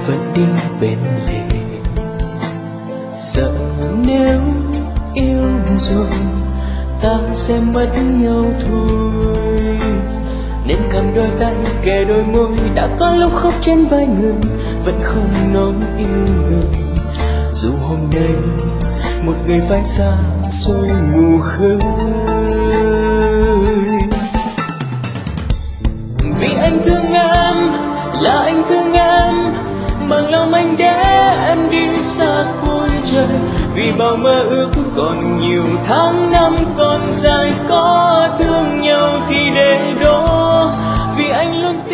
vẫn đi bên lề. Sợ nếu yêu rồi ta sẽ mất nhau thôi, nên cầm đôi tay kề đôi môi. Đã có lúc khóc trên vai người vẫn không nói yêu người, dù hôm nay một người phải xa xôi mù khơi. Vì anh thương em, là anh thương em, bằng lòng anh để em đi xa cuối trời. Vì bao mơ ước còn nhiều tháng năm còn dài, có thương nhau thì để đó. Vì anh luôn